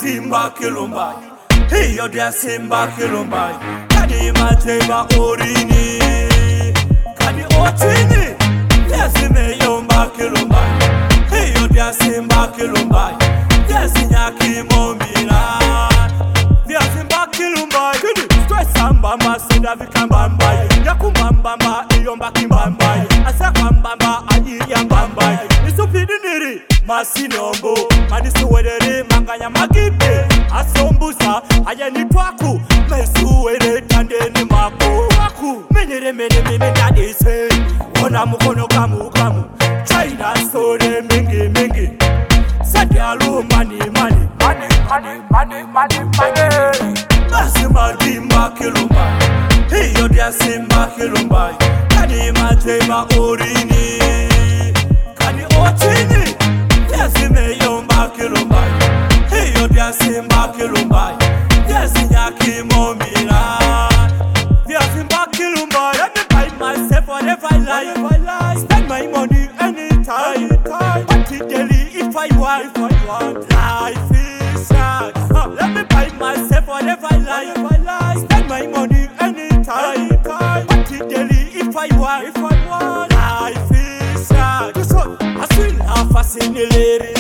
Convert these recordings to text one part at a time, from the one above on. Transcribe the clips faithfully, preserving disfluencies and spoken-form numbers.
Timba Kilumbai, hey, you're the Simba Kilumbai, Kadi Mateba Orini, Kadi Otini, yes, me Yomba Kilumbai, hey, you're the Simba Kilumbai, yes, Yaki Momila, the Simba Kilumbai, Stress Sambamba, Sidavi Kambambai, Yakumbamba, Yomba Kimbambai, Asakambamba, Ayambambai, Isupidiniri. Masinombo, Manisuere, Mangaya Magipe, Asombusa, Ayani Twaku, Mesuere, Tandeni Mako, Waku, Minere, Mene, Mene, that is say, Onamukono Kamu Kamu, China, Sore, Mingi, Mingi, Sadialu, money, money, money, money, money, money, money, Masima Dimba Kilumba, hey, you're the Simba Kilumba, Kadima Tema Orini, Kadi Otini. Yes, me Yomba Kilumbai. Hey, you're the Simba Kilumbai. Yes, Yaki Momila. Yes, Simba Kilumbai. Let me buy myself whatever I like. Spend my money anytime. But it daily if I want. Life is sad. Let me buy myself whatever I like. Spend my money anytime. But it daily if I want. Life is sad. I still have fascinating.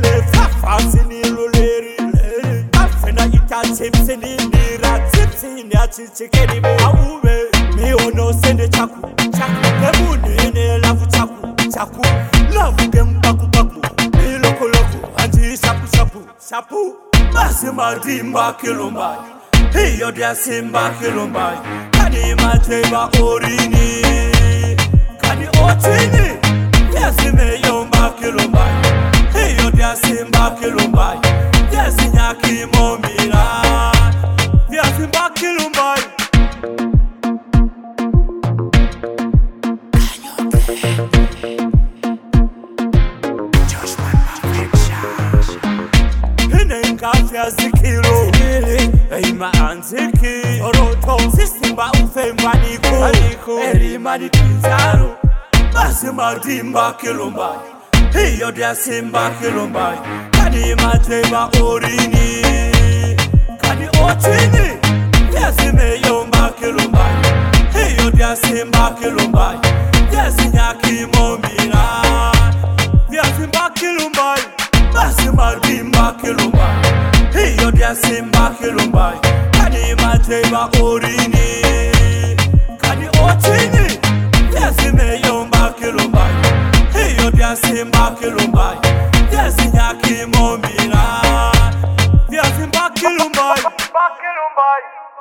Chips in the chips in the chicken, me oh no send the chaku, chaku, the moon in a love chaku, chaku, love them baku baku, me loco loco, and he sapu sapu, sapu, Masima Dimba Kilumbai, hey, you're the Simba Kilumbai, Kadi Mateba Orini, Kadi Otini, yes, me Yomba Kilumbai, hey, you're the Simba Kilumbai, yes, Yaki Momila. Simba Kilumbai. Hine Kafia Zikiro, Ema Anziki, Oroto, Simba Ufemba Niko, Erimani Kizaro, Masima Dimba Kilumbai. Hey, you're the Simba Kilumbai, Kadi Mateba Orini, Kadi Otini. Yes, me Yomba Kilumbai. Hey, you're the Simba Kilumbai. Yes, Yaki Momila. Yes, Simba Kilumbai. Masima Dimba Kilumbai. Hey, you're the Simba Kilumbai. Kadi Mateba Orini. Kadi Otini. Yes, me Yomba Kilumbai. Hey, you're the Simba Kilumbai. Yes, Yaki Momila. Yes, Simba Kilumbai.